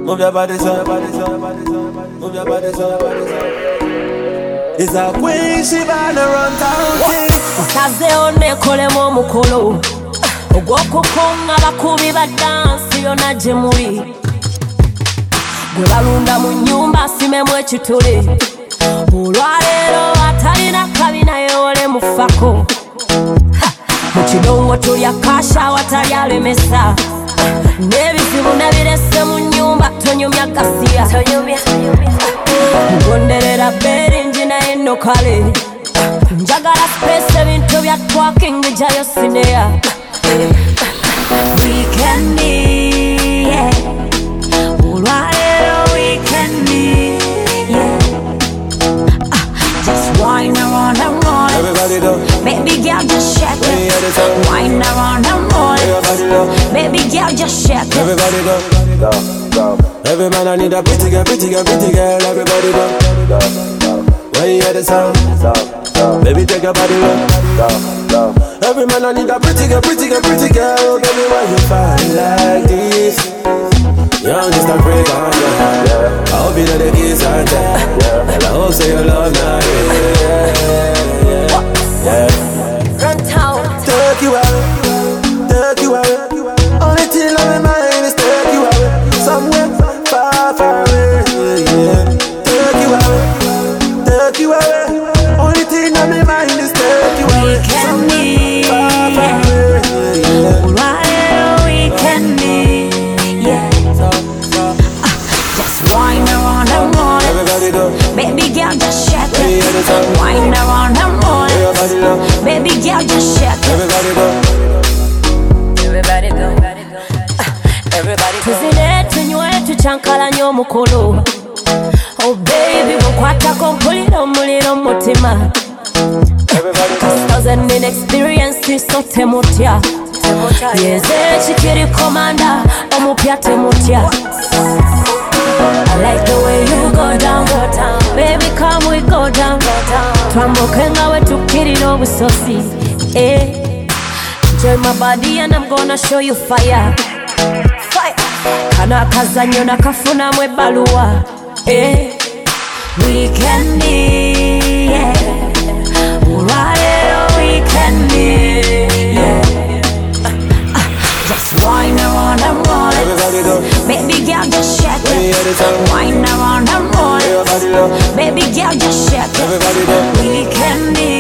Move your body so, move your body so. It's a queen, she wanna run town king. Saze one kolemu omukolo ogw'okukunga abakubi ba dansi yonna gye muli gwe balunda mu nnyumba asimemu ekituli olwaleero atalina kabi naye ole mufako mu kidongo tulya kasha awatali alemesa n'ebizibu nebirese mu nnyumba tonyumya gasiya mugonderera beringi naye nno kale njagala space ebintu bya twaking jayo sinea weekend yeah olwaleero weekend yeah just wine around and roll Everybody do. Baby girl just shake it wine around and roll Baby girl just shake it Everybody go. Every man I need a pretty girl, pretty girl, pretty girl. Everybody go. When you hear the sound, baby take your body low. Every man I need a pretty girl, pretty girl, pretty girl. Baby why you find like this? Young just a break on ya. I hope you know the keys are there. And I hope say you love now. Yeah. Run town Take you away. Only thing on my mind is take you away. Somewhere far, far away. Yeah. Take you away. Only thing on my mind is take you away. Weekend Far, far away. Yeah. olwaleero weekend yeah just wine around and roll Everybody do. Baby girl just shake When you hear the it sound, wine around and roll everybody do. Baby girl just shake it Everybody do. Everybody go Everybody go tuzine tunywe tucyankalanye omukolo Oh baby bwenkwatako mpulira omuliro mu mutima Thousand in experience so temutya Yeze chikiri komanda omupya temutya I like the way you go down Baby come we go down Twambuke nga we tukirira obusozi Enjoy my body and I'm gonna show you fire Kano akazanyo nakafunamu ebbaluwa Weekend yeah olwaleero weekend yeah just wine around and roll Everybody do. Baby girl just shake When you hear the it sound, wine around and roll everybody do. Baby girl just shake it Everybody do. weekend